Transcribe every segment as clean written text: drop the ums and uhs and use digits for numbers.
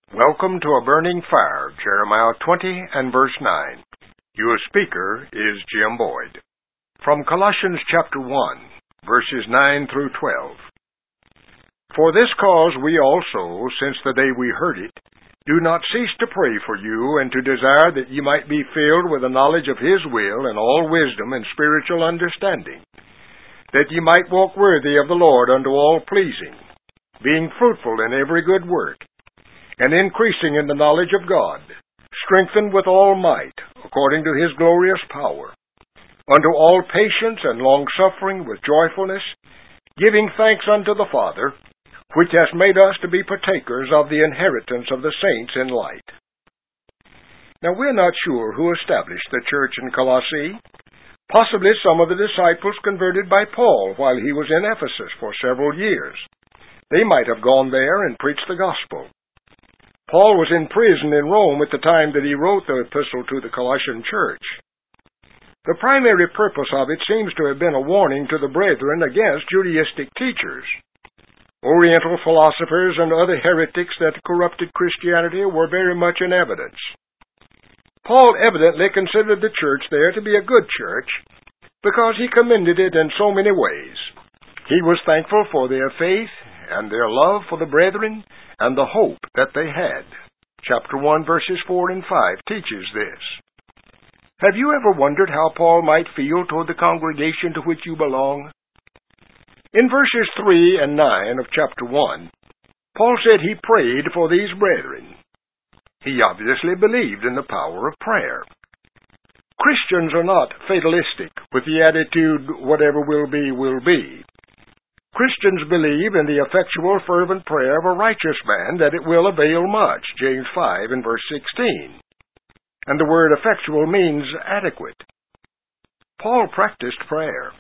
Welcome to A Burning Fire, Jeremiah 20 and verse 9. Your speaker is Jim Boyd. From Colossians chapter 1, verses 9 through 12. For this cause we also, since the day we heard it, do not cease to pray for you, and to desire that ye might be filled with the knowledge of His will and all wisdom and spiritual understanding, that ye might walk worthy of the Lord unto all pleasing, being fruitful in every good work, and increasing in the knowledge of God, strengthened with all might, according to His glorious power, unto all patience and longsuffering with joyfulness, giving thanks unto the Father, which has made us to be partakers of the inheritance of the saints in light. Now we're not sure who established the church in Colossae. Possibly some of the disciples converted by Paul while he was in Ephesus for several years. They might have gone there and preached the gospel. Paul was in prison in Rome at the time that he wrote the epistle to the Colossian church. The primary purpose of it seems to have been a warning to the brethren against Judaistic teachers. Oriental philosophers and other heretics that corrupted Christianity were very much in evidence. Paul evidently considered the church there to be a good church because he commended it in so many ways. He was thankful for their faith and their love for the brethren and the hope that they had. Chapter 1, verses 4 and 5 teaches this. Have you ever wondered how Paul might feel toward the congregation to which you belong? In verses 3 and 9 of chapter 1, Paul said he prayed for these brethren. He obviously believed in the power of prayer. Christians are not fatalistic with the attitude, whatever will be, will be. Christians believe in the effectual, fervent prayer of a righteous man that it will avail much, James 5 and verse 16. And the word effectual means adequate. Paul practiced prayer.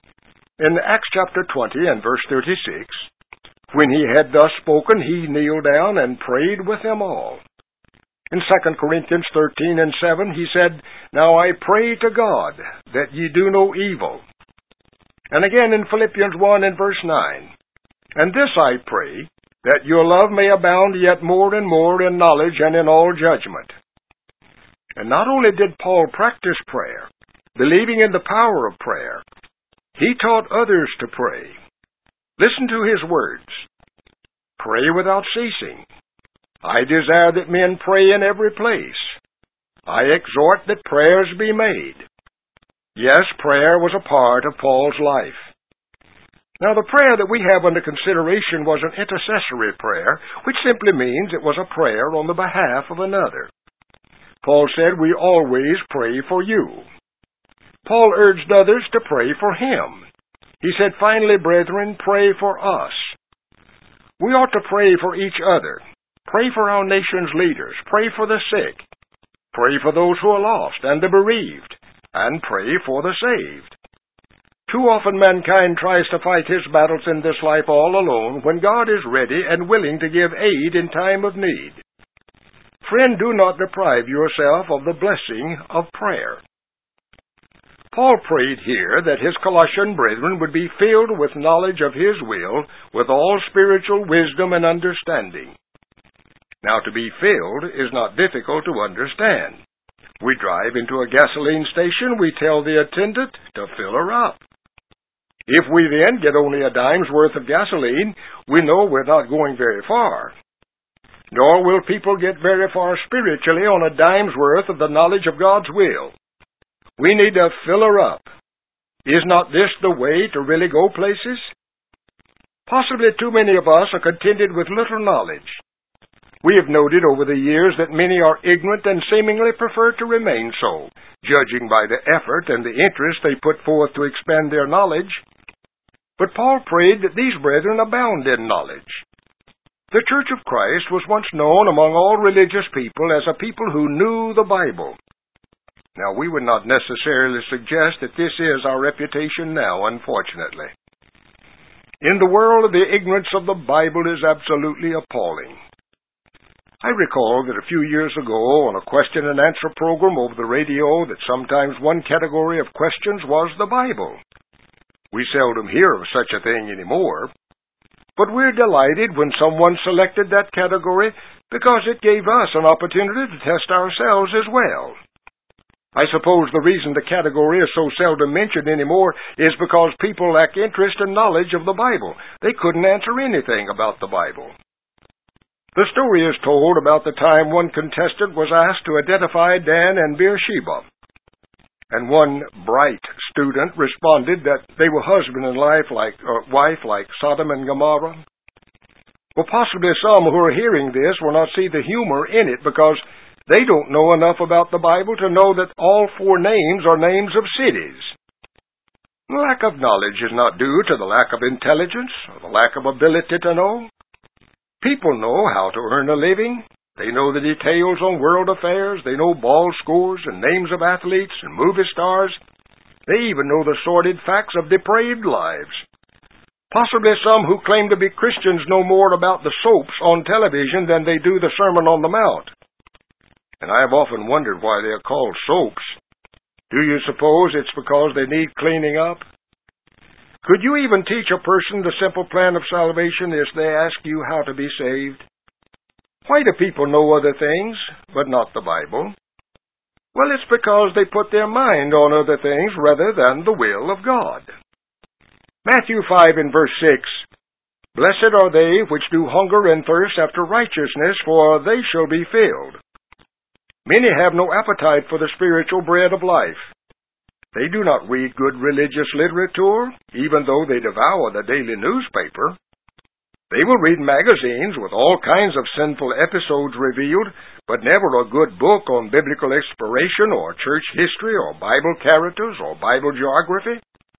In Acts chapter 20 and verse 36, when he had thus spoken, he kneeled down and prayed with them all. In 2 Corinthians 13 and 7, he said, Now I pray to God that ye do no evil. And again in Philippians 1 and verse 9, And this I pray, that your love may abound yet more and more in knowledge and in all judgment. And not only did Paul practice prayer, believing in the power of prayer, he taught others to pray. Listen to his words. Pray without ceasing. I desire that men pray in every place. I exhort that prayers be made. Yes, prayer was a part of Paul's life. Now, the prayer that we have under consideration was an intercessory prayer, which simply means it was a prayer on the behalf of another. Paul said, we always pray for you. Paul urged others to pray for him. He said, finally, brethren, pray for us. We ought to pray for each other. Pray for our nation's leaders. Pray for the sick. Pray for those who are lost and the bereaved. And pray for the saved. Too often mankind tries to fight his battles in this life all alone when God is ready and willing to give aid in time of need. Friend, do not deprive yourself of the blessing of prayer. Paul prayed here that his Colossian brethren would be filled with knowledge of His will, with all spiritual wisdom and understanding. Now, to be filled is not difficult to understand. We drive into a gasoline station, we tell the attendant to fill her up. If we then get only a dime's worth of gasoline, we know we're not going very far. Nor will people get very far spiritually on a dime's worth of the knowledge of God's will. We need to fill her up. Is not this the way to really go places? Possibly too many of us are contented with little knowledge. We have noted over the years that many are ignorant and seemingly prefer to remain so, judging by the effort and the interest they put forth to expand their knowledge. But Paul prayed that these brethren abound in knowledge. The Church of Christ was once known among all religious people as a people who knew the Bible. Now, we would not necessarily suggest that this is our reputation now, unfortunately. In the world, the ignorance of the Bible is absolutely appalling. I recall that a few years ago on a question and answer program over the radio that sometimes one category of questions was the Bible. We seldom hear of such a thing anymore. But we're delighted when someone selected that category because it gave us an opportunity to test ourselves as well. I suppose the reason the category is so seldom mentioned anymore is because people lack interest and knowledge of the Bible. They couldn't answer anything about the Bible. The story is told about the time one contestant was asked to identify Dan and Beersheba, and one bright student responded that they were husband and wife like Sodom and Gomorrah. Well, possibly some who are hearing this will not see the humor in it because they don't know enough about the Bible to know that all four names are names of cities. The lack of knowledge is not due to the lack of intelligence or the lack of ability to know. People know how to earn a living. They know the details on world affairs. They know ball scores and names of athletes and movie stars. They even know the sordid facts of depraved lives. Possibly some who claim to be Christians know more about the soaps on television than they do the Sermon on the Mount. And I have often wondered why they are called soaps. Do you suppose it's because they need cleaning up? Could you even teach a person the simple plan of salvation if they ask you how to be saved? Why do people know other things, but not the Bible? Well, it's because they put their mind on other things rather than the will of God. Matthew 5 and verse 6, Blessed are they which do hunger and thirst after righteousness, for they shall be filled. Many have no appetite for the spiritual bread of life. They do not read good religious literature, even though they devour the daily newspaper. They will read magazines with all kinds of sinful episodes revealed, but never a good book on biblical inspiration or church history or Bible characters or Bible geography.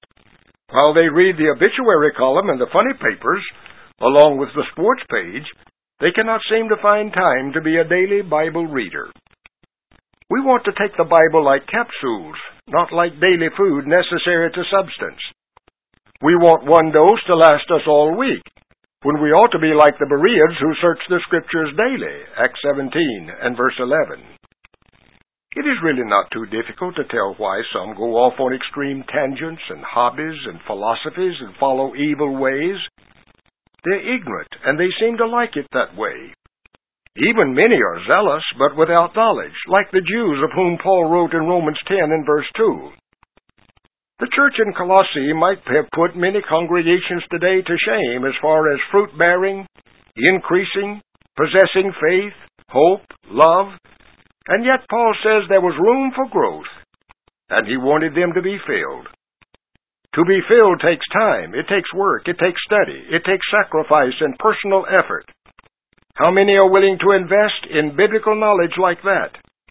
While they read the obituary column and the funny papers, along with the sports page, they cannot seem to find time to be a daily Bible reader. We want to take the Bible like capsules, not like daily food necessary to substance. We want one dose to last us all week, when we ought to be like the Bereans who search the Scriptures daily, Acts 17 and verse 11. It is really not too difficult to tell why some go off on extreme tangents and hobbies and philosophies and follow evil ways. They're ignorant, and they seem to like it that way. Even many are zealous, but without knowledge, like the Jews of whom Paul wrote in Romans 10 and verse 2. The church in Colossae might have put many congregations today to shame as far as fruit-bearing, increasing, possessing faith, hope, love, and yet Paul says there was room for growth, and he wanted them to be filled. To be filled takes time, it takes work, it takes study, it takes sacrifice and personal effort. How many are willing to invest in biblical knowledge like that?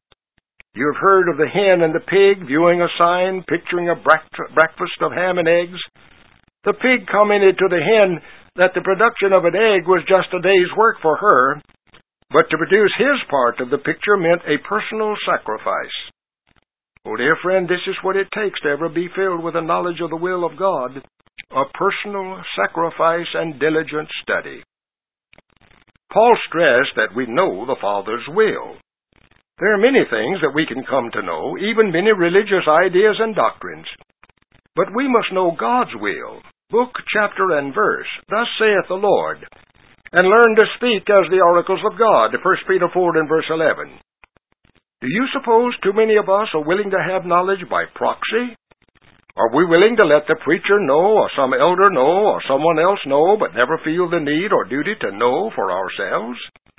You have heard of the hen and the pig viewing a sign picturing a breakfast of ham and eggs. The pig commented to the hen that the production of an egg was just a day's work for her, but to produce his part of the picture meant a personal sacrifice. Oh, dear friend, this is what it takes to ever be filled with a knowledge of the will of God, a personal sacrifice and diligent study. Paul stressed that we know the Father's will. There are many things that we can come to know, even many religious ideas and doctrines. But we must know God's will, book, chapter, and verse, thus saith the Lord, and learn to speak as the oracles of God, 1 Peter 4 and verse 11. Do you suppose too many of us are willing to have knowledge by proxy? Are we willing to let the preacher know, or some elder know, or someone else know, but never feel the need or duty to know for ourselves?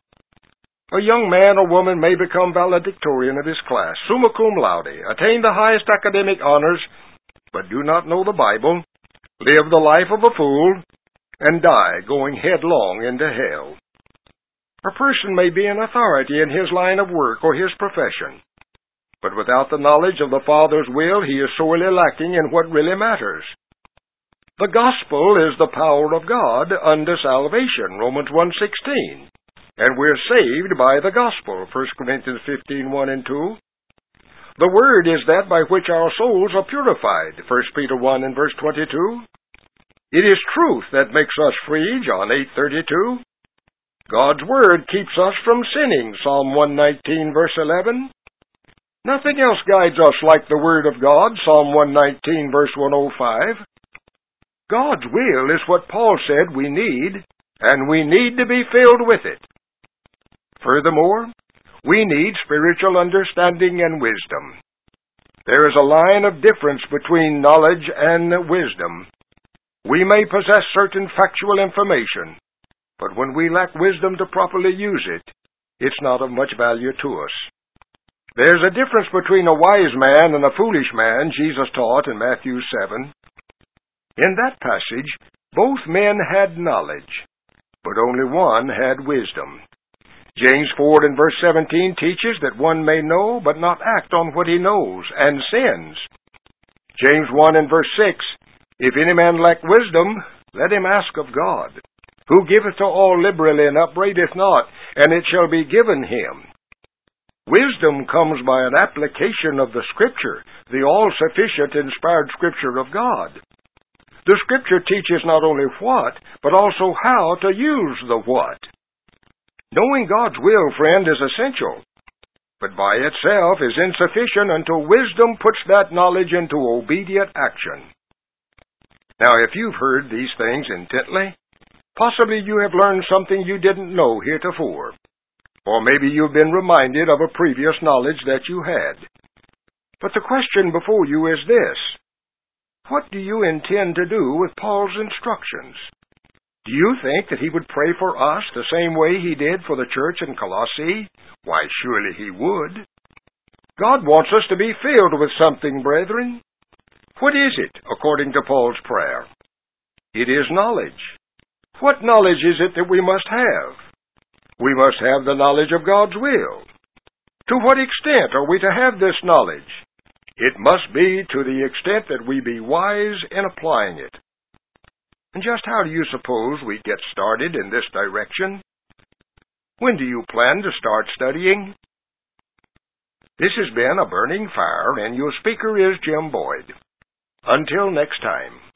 A young man or woman may become valedictorian of his class, summa cum laude, attain the highest academic honors, but do not know the Bible, live the life of a fool, and die going headlong into hell. A person may be an authority in his line of work or his profession, but without the knowledge of the Father's will, he is sorely lacking in what really matters. The gospel is the power of God unto salvation, Romans 1:16, and we're saved by the gospel, 1 Corinthians 15:1 and 2. The word is that by which our souls are purified, 1 Peter 1 and verse 22. It is truth that makes us free, John 8:32. God's word keeps us from sinning, Psalm 119 verse 11. Nothing else guides us like the word of God, Psalm 119 verse 105. God's will is what Paul said we need, and we need to be filled with it. Furthermore, we need spiritual understanding and wisdom. There is a line of difference between knowledge and wisdom. We may possess certain factual information, but when we lack wisdom to properly use it, it's not of much value to us. There's a difference between a wise man and a foolish man, Jesus taught in Matthew 7. In that passage, both men had knowledge, but only one had wisdom. James 4 and verse 17 teaches that one may know but not act on what he knows, and sins. James 1 and verse 6, If any man lack wisdom, let him ask of God, who giveth to all liberally and upbraideth not, and it shall be given him. Wisdom comes by an application of the Scripture, the all-sufficient inspired Scripture of God. The Scripture teaches not only what, but also how to use the what. Knowing God's will, friend, is essential, but by itself is insufficient until wisdom puts that knowledge into obedient action. Now, if you've heard these things intently, possibly you have learned something you didn't know heretofore, or maybe you've been reminded of a previous knowledge that you had. But the question before you is this: what do you intend to do with Paul's instructions? Do you think that he would pray for us the same way he did for the church in Colossae? Why, surely he would. God wants us to be filled with something, brethren. What is it, according to Paul's prayer? It is knowledge. What knowledge is it that we must have? We must have the knowledge of God's will. To what extent are we to have this knowledge? It must be to the extent that we be wise in applying it. And just how do you suppose we get started in this direction? When do you plan to start studying? This has been A Burning Fire, and your speaker is Jim Boyd. Until next time.